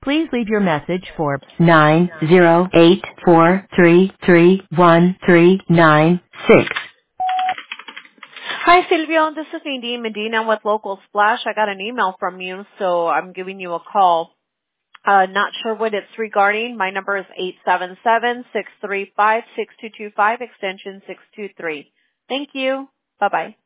Please leave your message for 908-433-1396. Hi, Silvio. This is Nadine Medina with Local Splash. I got an email from you, so I'm giving you a call. Not sure what it's regarding. My number is 877-635-6225, extension 623. Thank you. Bye-bye.